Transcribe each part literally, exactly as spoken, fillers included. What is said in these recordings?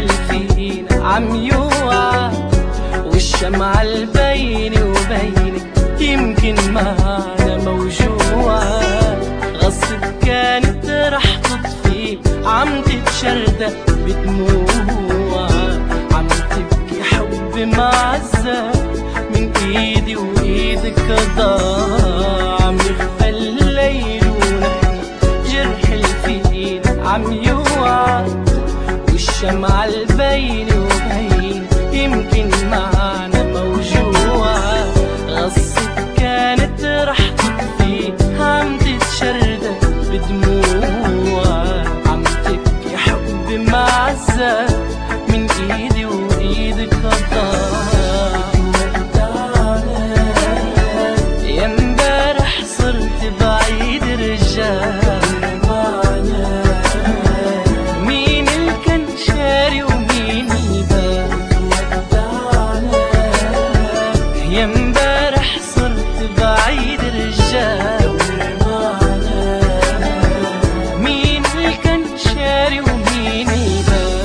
الفينا عم يوعى، والشمعة البيني وبينك يمكن معنا موجوعة. غصب كانت رح تطفي عم تتشردق بدموع، عم تبكي حب معزة من ايدي وايدك ضاع. عم يخفى الليل ونحن جرح الفينا عم يوعى، والشمعة البيني وبين يمكن معنا موجوعة. غصب كانت رح تطفي عم تتشردق بدموع، عم تبكي حب معزة من ايدي وايدك ضاع. يا امبارح صرت بعيد رجال، مين اللي كان شاري ومين الباب. يا امبارح صرت بعيد رجال، مين اللي كان شاري ومين الباب.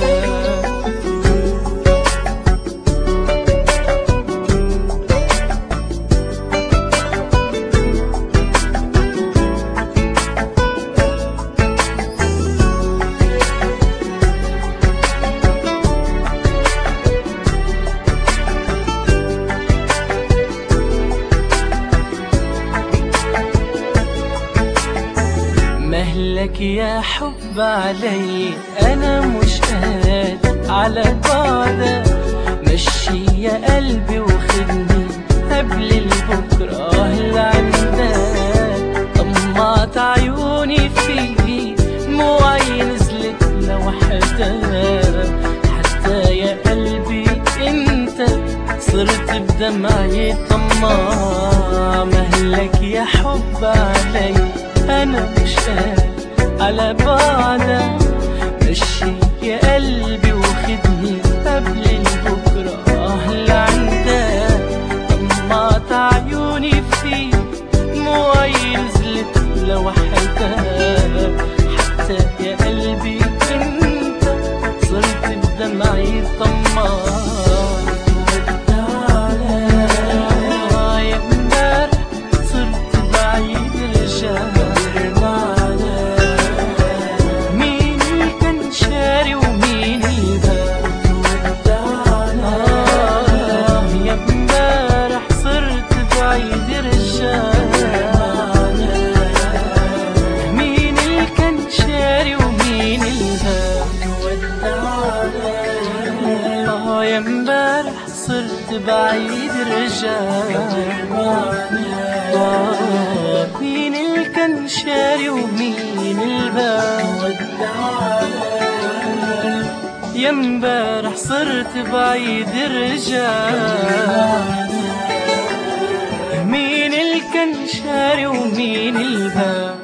مهلك يا حب علي، أنا مش قادر على بعدك. مشي يا قلبي وخدني قبل البكرة لعندك. طمعت عيوني فيكي دموعي نزلت لوحدها، حتى يا قلبي انت صرت بدمعي طماع. مهلك يا حب علي، أنا مش قادر على بعدك. مشي يا قلبي وخدني قبل البكرة لعندك. طمعت عيوني فيك دموعي نزلت لوحدها، حتى يا قلبي انت صرت بدمعي طماع. يا امبارح صرت بعيد رجال، مين اللي كان شاري ومين الباب. يا امبارح صرت بعيد رجال، مين اللي كان شاري ومين الباب.